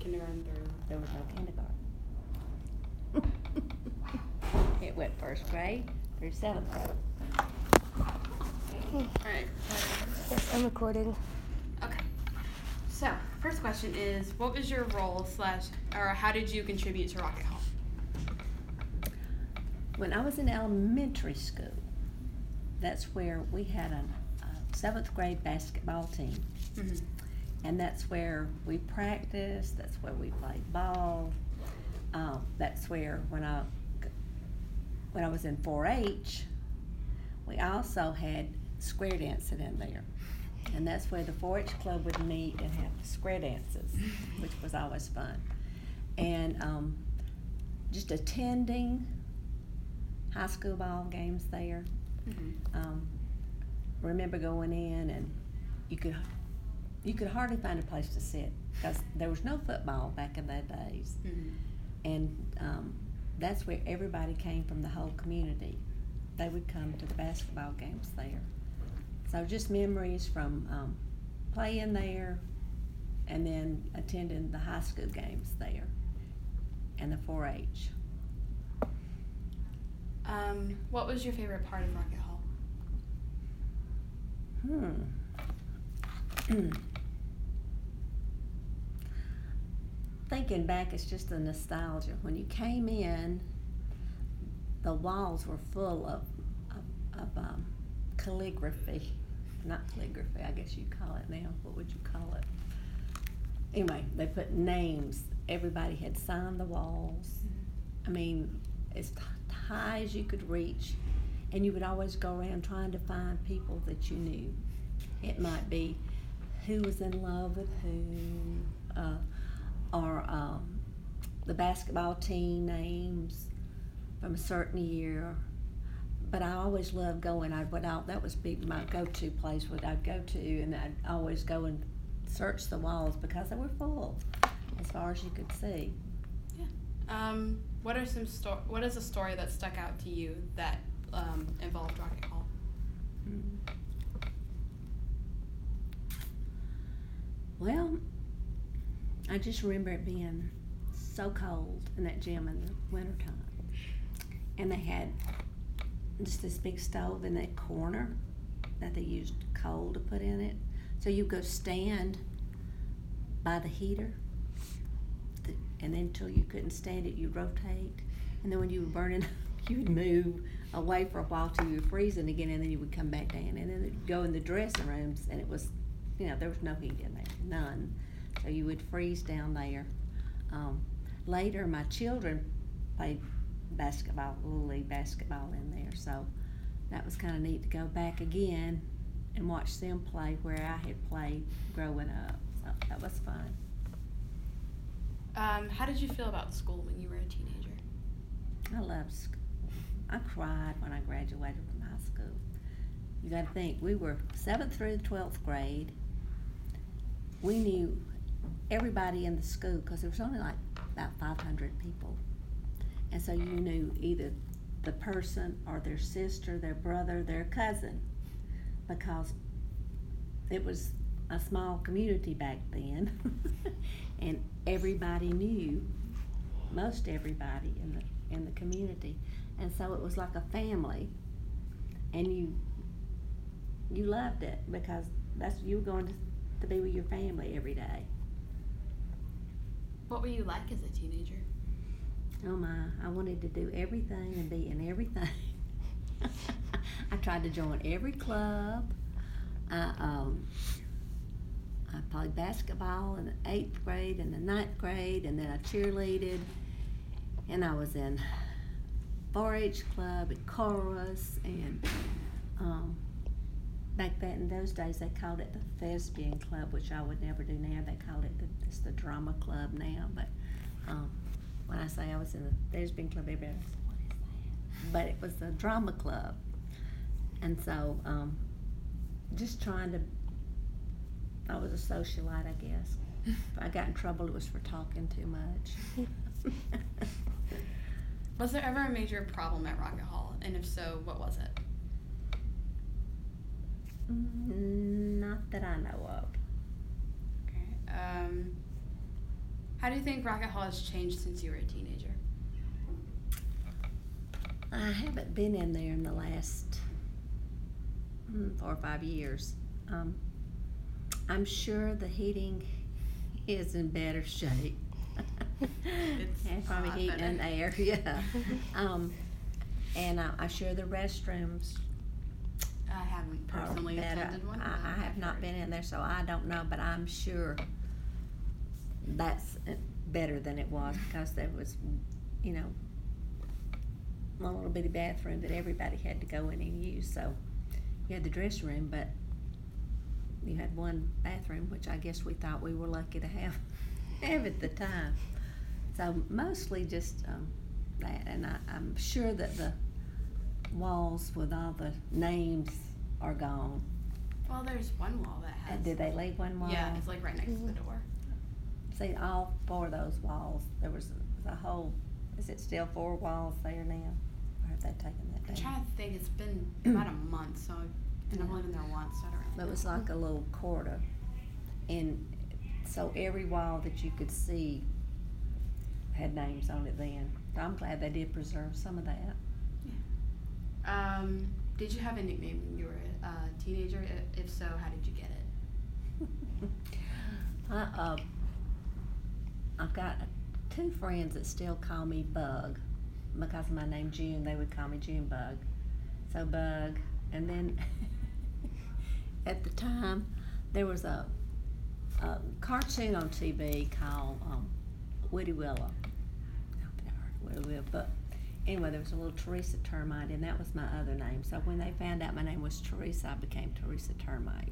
kindergarten through? There was no kindergarten. It went first grade through seventh grade. Alright. Yes, I'm recording. Okay. So, first question is, what was your role or how did you contribute to Rocket Hall? When I was in elementary school, that's where we had a seventh grade basketball team. Mm-hmm. And that's where we practiced, that's where we played ball. That's where when I was in 4-H, we also had square dancing in there. And that's where the 4-H club would meet and have square dances, which was always fun. And just attending high school ball games there. Mm-hmm. Remember going in and you could hardly find a place to sit because there was no football back in those days. Mm-hmm. And that's where everybody came from the whole community. They would come to the basketball games there. So just memories from playing there and then attending the high school games there and the 4-H. What was your favorite part of Rocket Hall? Thinking back, it's just the nostalgia. When you came in, the walls were full of calligraphy. Not calligraphy, I guess you'd call it now. What would you call it? Anyway, they put names. Everybody had signed the walls. I mean, as high as you could reach. And you would always go around trying to find people that you knew. It might be who was in love with who, or the basketball team names from a certain year. But I always loved going. That was my go-to place. I'd go to, and I'd always go and search the walls because they were full, as far as you could see. Yeah. What is a story that stuck out to you that involved Rocket Hall? Well, I just remember it being so cold in that gym in the wintertime. And they had just this big stove in that corner that they used coal to put in it. So you go stand by the heater, and then until you couldn't stand it, you'd rotate. And then when you were burning, you would move away for a while till you were freezing again, and then you would come back down. And then you'd go in the dressing rooms, and it was, there was no heat in there, none. So you would freeze down there. Later, my children played basketball, Little League basketball in there. So that was kind of neat to go back again and watch them play where I had played growing up. So that was fun. How did you feel about school when you were a teenager? I loved school. I cried when I graduated from high school. You got to think, we were 7th through the 12th grade. We knew everybody in the school because there was only like about 500 people. And so you knew either the person or their sister, their brother, their cousin, because it was a small community back then. And everybody knew most everybody in the community. And so it was like a family, and you loved it because you were going to be with your family every day. What were you like as a teenager? Oh my, I wanted to do everything and be in everything. I tried to join every club. I played basketball in the 8th grade and the 9th grade, and then I cheerleaded, and I was in 4-H club and chorus, and back then in those days they called it the thespian club, which I would never do now. They call it it's the drama club now, but when I say I was in the thespian club, everybody said, what is that? But it was the drama club. And so just trying to, I was a socialite, I guess. If I got in trouble, it was for talking too much. Was there ever a major problem at Rocket Hall? And if so, what was it? Not that I know of. Okay. How do you think Rocket Hall has changed since you were a teenager? I haven't been in there in the last 4 or 5 years. I'm sure the heating is in better shape. It's and a probably lot heating and better. air, yeah. And I'm sure the restrooms I haven't are personally better. attended one. but I have I've not heard. been in there, so I don't know, but I'm sure that's better than it was because there was, you know, one little bitty bathroom that everybody had to go in and use. So you had the dressing room, but you had one bathroom, which I guess we thought we were lucky to have at the time. So mostly just that, and I'm sure that the walls with all the names are gone. Well, there's one wall that has. Did they leave one wall? Yeah, it's like right next to the door. See, all 4 of those walls, there was a whole, is it still 4 walls there now? Or have they taken that I'm down? trying to think. It's been about a month, so and I've only been there once, so I don't really It was know. like a little corridor. And so every wall that you could see had names on it then. So I'm glad they did preserve some of that. Did you have a nickname when you were a teenager? If so, how did you get it? I've got 2 friends that still call me Bug because of my name June. They would call me June Bug. So Bug, and then at the time there was a cartoon on TV called Woody Willow. I hope you never heard of Woody Willow, but anyway, there was a little Teresa Termite, and that was my other name. So when they found out my name was Teresa, I became Teresa Termite.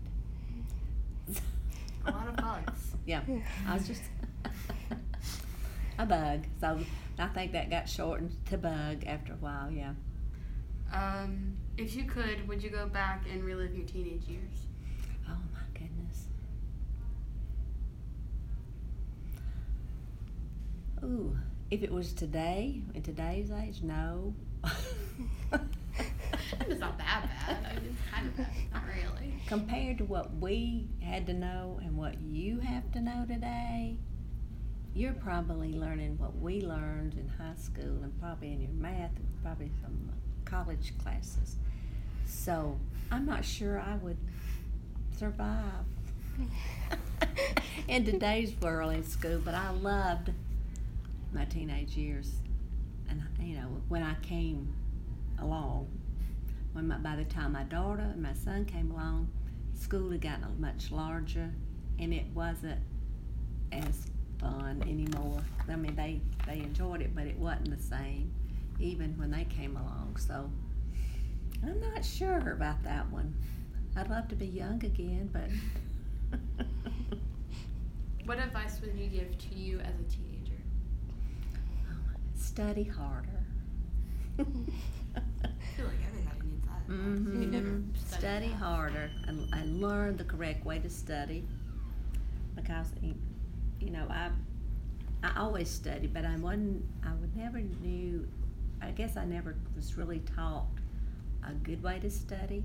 A lot of bugs. Yeah, I was just a bug. So I think that got shortened to Bug after a while, yeah. If you could, would you go back and relive your teenage years? Oh my goodness. Ooh, if it was today, in today's age, no. It's not that bad. I mean, it's kind of bad. Not really. Compared to what we had to know and what you have to know today, you're probably learning what we learned in high school and probably in your math and probably some college classes. So I'm not sure I would survive in today's world in school, but I loved my teenage years. And you know, when I came along, by the time my daughter and my son came along, school had gotten much larger and it wasn't as fun anymore. I mean, they enjoyed it, but it wasn't the same even when they came along. So I'm not sure about that one. I'd love to be young again, but What advice would you give to you as a teenager? study harder. I feel like everybody needs that. Mm-hmm. You never Study enough. harder and learn the correct way to study, because you know I always studied, but I guess I never was really taught a good way to study.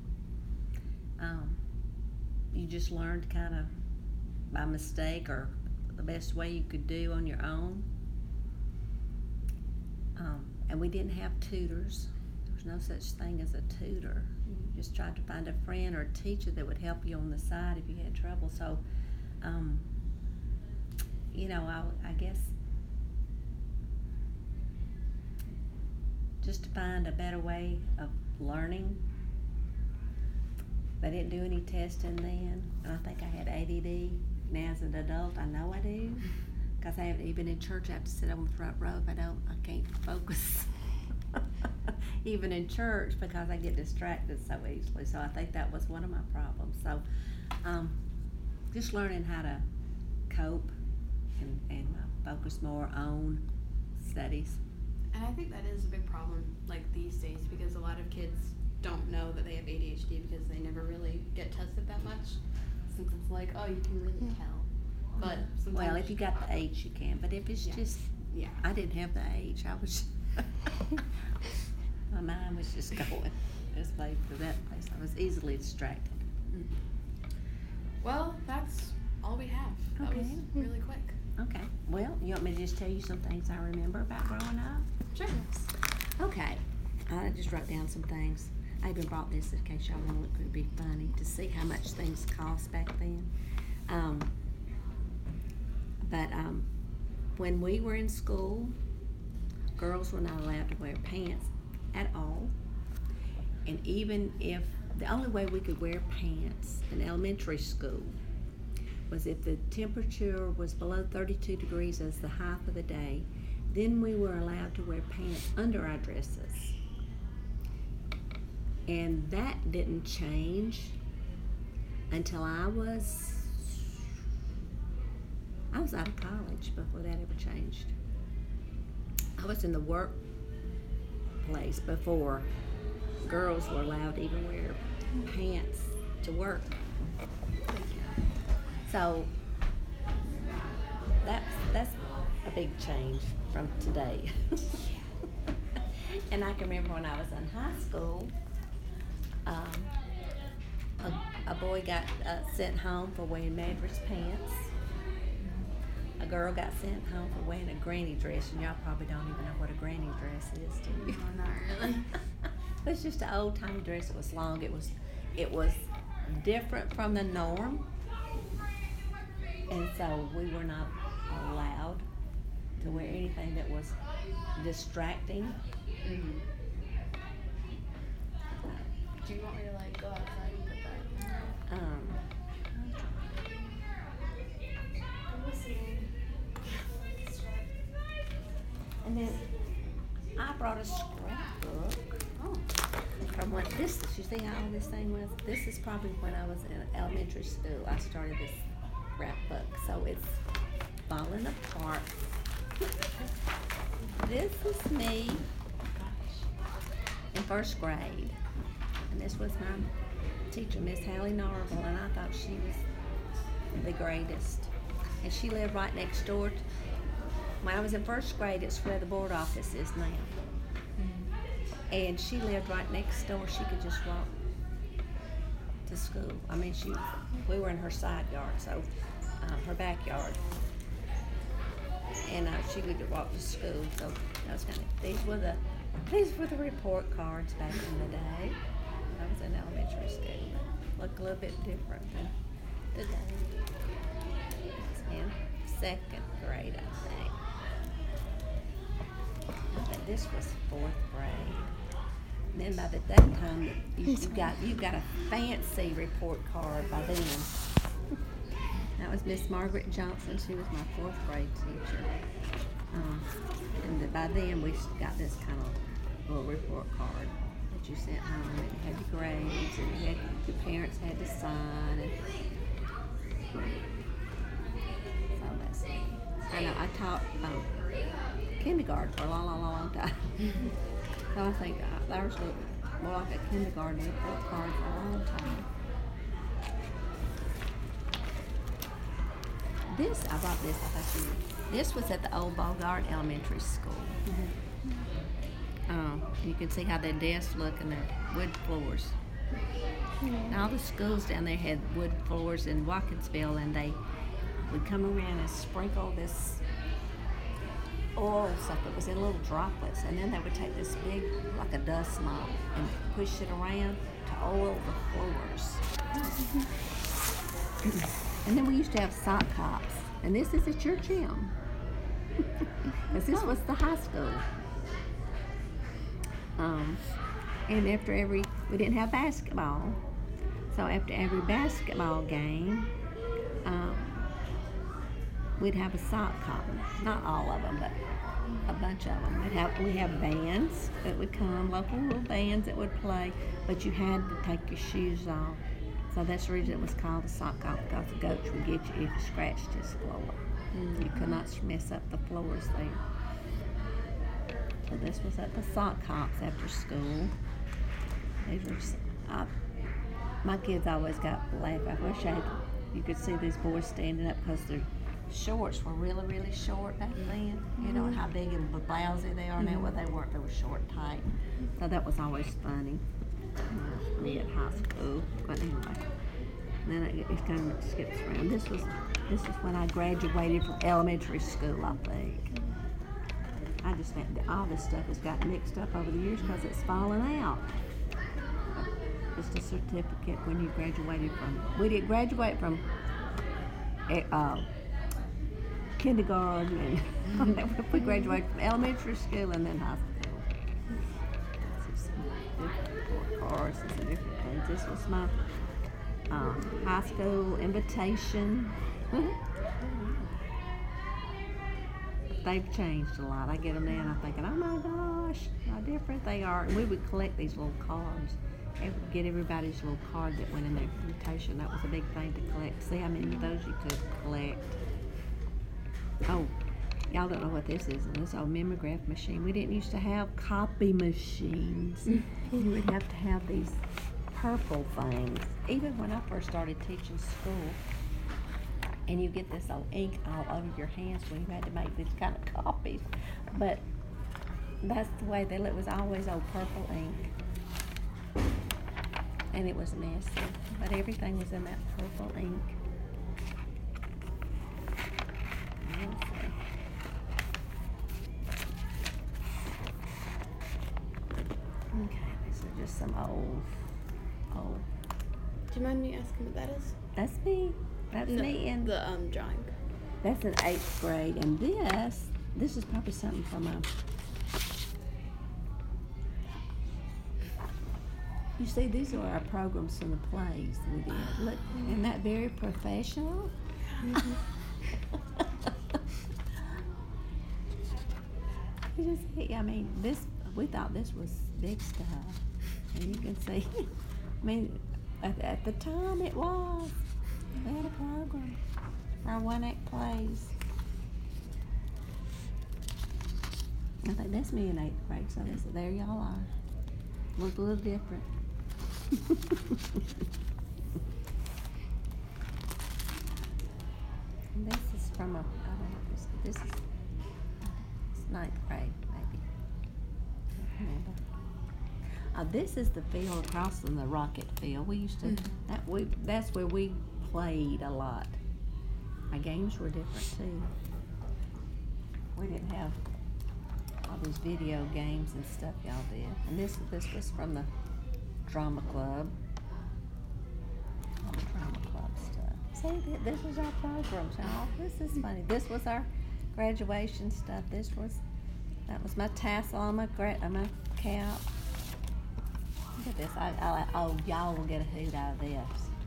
You just learned kind of by mistake or the best way you could do on your own. And we didn't have tutors. There was no such thing as a tutor. You just tried to find a friend or a teacher that would help you on the side if you had trouble. So, you know, I guess just to find a better way of learning. They didn't do any testing then, and I think I had ADD. Now as an adult, I know I do, because I haven't even in church. I have to sit on the front row if I can't focus. Even in church, because I get distracted so easily. So I think that was one of my problems. So just learning how to cope and focus more on studies. And I think that is a big problem, like these days, because a lot of kids don't know that they have ADHD because they never really get tested that much. Since it's like, oh, you can really tell. But sometimes. Well, if you got the H, you can. But if it's just, Yeah. I didn't have the H. I was, my mind was just going this way to that place. I was easily distracted. Well, that's all we have. That was Okay. really quick. Okay. Well, you want me to just tell you some things I remember about growing up? Sure. Okay. I just wrote down some things. I even brought this in case y'all want to look. It would be funny to see how much things cost back then. But when we were in school, girls were not allowed to wear pants at all. And even if the only way we could wear pants in elementary school was if the temperature was below 32 degrees as the height of the day, then we were allowed to wear pants under our dresses. And that didn't change until I was out of college before that ever changed. I was in the workplace before girls were allowed to even wear pants to work. So that's a big change from today. And I can remember when I was in high school, a boy got sent home for wearing Madras pants. A girl got sent home for wearing a granny dress, and y'all probably don't even know what a granny dress is, do you? No, not really. It was just an old timey dress. It was long. It was different from the norm, and so we were not allowed to wear anything that was distracting. Mm-hmm. Do you want me to like go outside and put that? And then I brought a scrapbook. Oh. From what this, you see how this thing was? This is probably when I was in elementary school. I started this scrapbook, so it's falling apart. This is me in first grade, and this was my teacher, Miss Hallie Narvel, and I thought she was the greatest. And she lived right next door. When I was in first grade, it's where the board office is now. And she lived right next door. She could just walk to school. I mean, we were in her side yard, so her backyard. And she could walk to school. So that was kind of, these were the report cards back in the day. I was in elementary school. Looked a little bit different than today. It's in second grade, I think. I think this was fourth grade. And then by that time, you got a fancy report card by then. That was Miss Margaret Johnson. She was my fourth grade teacher. And by then, we got this kind of little report card that you sent home. And you had your grades, and your parents had to sign. And so that's it. I know I taught kindergarten for a long time. So I think ours looked more like a kindergarten report card for a long time. I bought this. This was at the old Bogart Elementary School. You can see how their desks look and their wood floors. And all the schools down there had wood floors in Watkinsville, and they would come around and sprinkle this oil stuff that was in little droplets, and then they would take this big, like a dust mop, and push it around to oil the floors. And then we used to have sock hops, and this is at your gym, because this was the high school. And we didn't have basketball, so after every basketball game, we'd have a sock hop. Not all of them, but a bunch of them. We'd have bands that would come, local little bands that would play, but you had to take your shoes off. So that's the reason it was called a sock hop, because the goats would get you if you scratched his floor. You could not mess up the floors there. So this was at the sock hops after school. These were, my kids always got laughed. I wish you could see these boys standing up, because their shorts were really, really short back then. You know how big and blousy they are now. Well, they weren't. They were short and tight. So that was always funny. Me at high school. But anyway, then it kind of skips around. This was This is when I graduated from elementary school, I think. I just think that all this stuff has got mixed up over the years because it's fallen out. Just a certificate when you graduated from. We did graduate from kindergarten, and we graduated from elementary school and then high school. This is some different courses and different things. This was my high school invitation. They've changed a lot. I get them now and I'm thinking, oh my gosh, how different they are. And we would collect these little cards. Get everybody's little card that went in their invitation. That was a big thing to collect. See how many of those you could collect. Oh, y'all don't know what this is. This old mimeograph machine. We didn't used to have copy machines. You would have to have these purple things. Even when I first started teaching school, and you get this old ink all over your hands when you had to make these kind of copies. But that's the way they look. It was always old purple ink. And it was messy. But everything was in that purple ink. Let's see. Okay, these are just some old. Do you mind me asking what that is? That's me. That's me in the drawing. That's in 8th grade, and this is probably something from a. You see, these are our programs from the plays we did. Look, isn't that very professional? You just see, I mean, we thought this was big stuff, and you can see. I mean, at the time it was. We had a program, our one-act plays. I think that's me in 8th grade, so there y'all are. Look a little different. And this is from I don't know, this is 9th grade, maybe. I can't remember. This is the field across from the rocket field. We used to, that's where we played a lot. Our games were different too. We didn't have all these video games and stuff y'all did. And this was from the drama club. All the drama club stuff. See, this was our programs, y'all. This is funny. This was our graduation stuff. That was my tassel on my cap. Look at this. Oh, y'all will get a hoot out of this.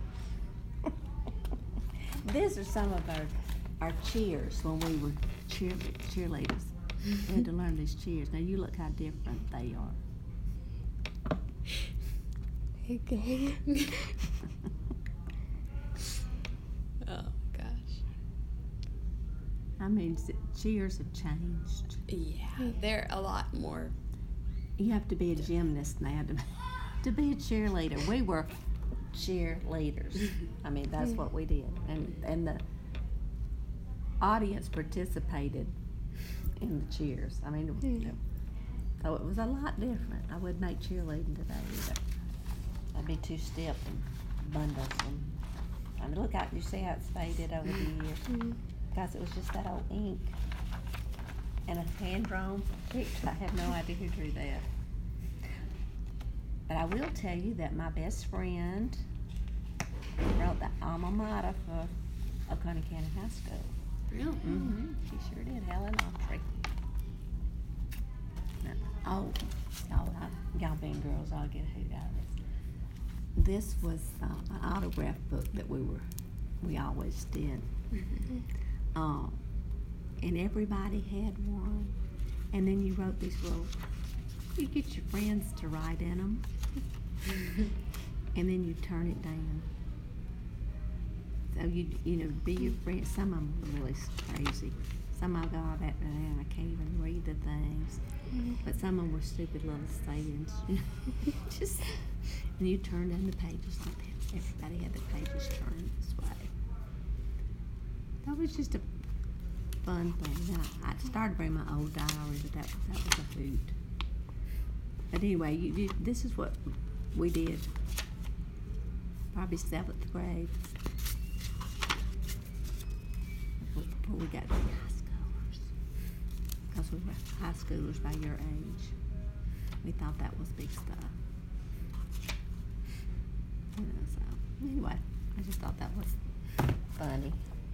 These are some of our cheers when we were cheerleaders. We had to learn these cheers. Now you look how different they are. Okay. Oh gosh. I mean, cheers have changed. Yeah, they're a lot more. You have to be a gymnast now to be a cheerleader. We were cheerleaders. I mean, that's what we did. And the audience participated in the cheers. I mean, so it was a lot different. I wouldn't make cheerleading today either. I'd be too stiff and bundlesome. I mean, look out, you see how it's faded over the years? Because it was just that old ink. And a hand-drawn picture. I have no idea who drew that. But I will tell you that my best friend wrote the alma mater for Oconee County High School. Really? Mm-hmm. She sure did, Helen Autry. Oh, y'all being girls, I'll get a hoot out of this. This was an autograph book that we always did. And everybody had one. And then you wrote these little, you get your friends to write in them. And then you turn it down. So you know, be your friend. Some of them were really crazy. Some of them got that and I can't even read the things. But some of them were stupid little sayings. Just, and you turn down the pages like that. Everybody had the pages turned this way. That was just a fun thing. Then I started bringing my old diary, but that was a hoot. But anyway, this is what we did. Probably 7th grade. we got to be high schoolers. Because we were high schoolers by your age. We thought that was big stuff. You know, so anyway, I just thought that was funny.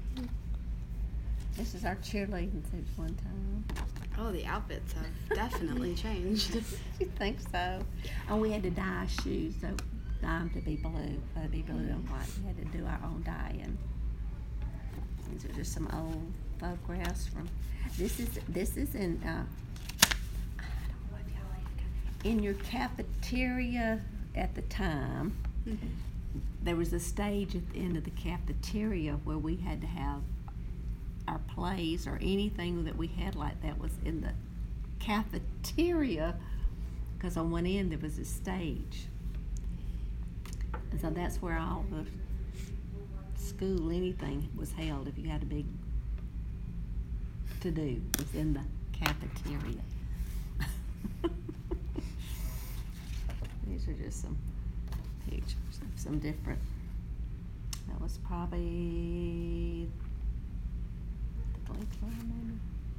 This is our cheerleading suits one time. Oh, the outfits have definitely changed. You think so? Oh, we had to dye our shoes, so dye them to be blue. To be blue and white. We had to do our own dyeing. These are just some old photographs from. This is in. I don't know if y'all even got in your cafeteria at the time. Mm-hmm. There was a stage at the end of the cafeteria where we had to have our plays or anything that we had like that was in the cafeteria, because on one end there was a stage, and so that's where all the school anything was held. If you had a big to do, was in the cafeteria. These are just some pictures of some different. That was probably the Glee Club, maybe.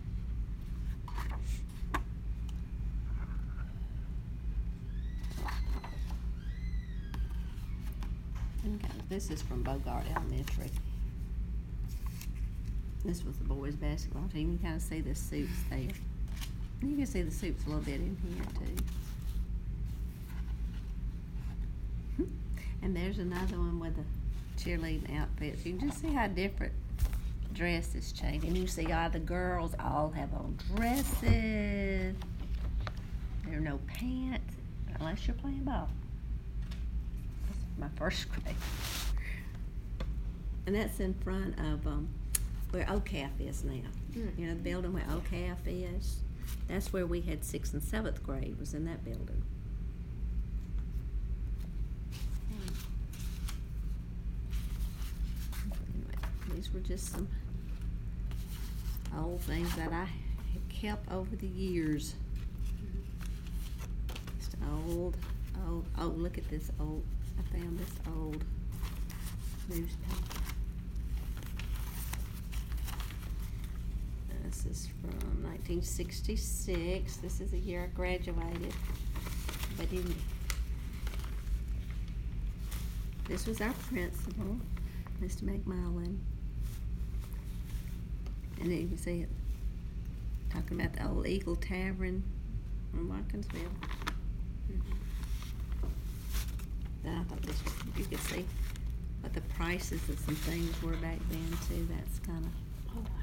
Okay, this is from Bogart Elementary. This was the boys' basketball team. You can kind of see the suits there. And you can see the suits a little bit in here too. And there's another one with the cheerleading outfits. You can just see how different dresses change. And you see all the girls all have on dresses. There are no pants unless you're playing ball. That's my first grade. And that's in front of where OCAF is now. You know, the building where OCAF is. That's where we had 6th and 7th grade, was in that building. Anyway, these were just some old things that I had kept over the years. Just old, oh, look at this old, I found this old newspaper. This is from 1966. This is the year I graduated. But this was our principal, Mr. McMullen. And then you can see it talking about the old Eagle Tavern in Watkinsville. Then I thought this was, you could see what the prices of some things were back then too. That's kind of. Oh, wow.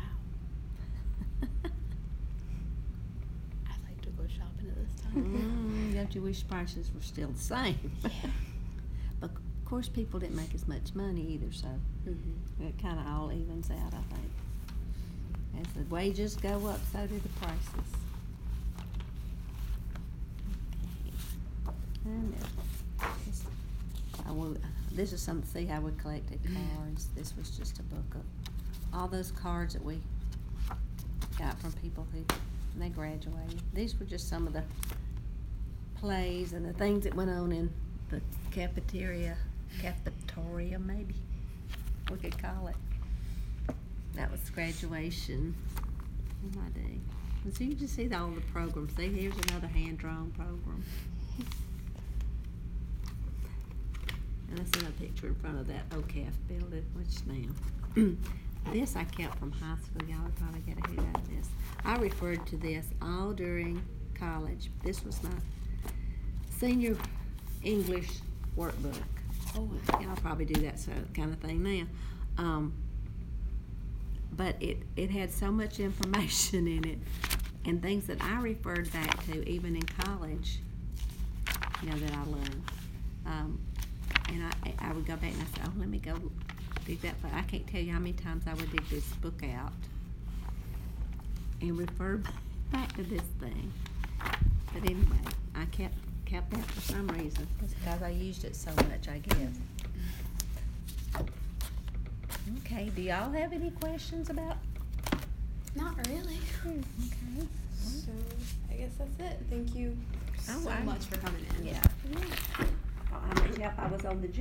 I'd like to go shopping at this time. Don't you wish prices were still the same? Yeah. But of course people didn't make as much money either, so it kind of all evens out, I think. As the wages go up, so do the prices. Okay. And this is some, see how we collected cards. This was just a book of all those cards that we got from people who, when they graduated. These were just some of the plays and the things that went on in the cafeteria maybe we could call it. That was graduation in my day. And so you can just see all the programs. See, here's another hand-drawn program. And I see a picture in front of that OCAF building, which now, this I kept from high school. Y'all would probably get a hoot out of this. I referred to this all during college. This was my senior English workbook. Oh, y'all probably do that kind of thing now. But it had so much information in it and things that I referred back to even in college, you know, that I learned. And I would go back and I said, oh, let me go dig that. But I can't tell you how many times I would dig this book out and refer back to this thing. But anyway, I kept that for some reason. It's because I used it so much, I guess. Okay, do y'all have any questions about? Not really. Okay. So I guess that's it. Thank you so much for coming in. Yeah. Oh, how much help I was on the gym.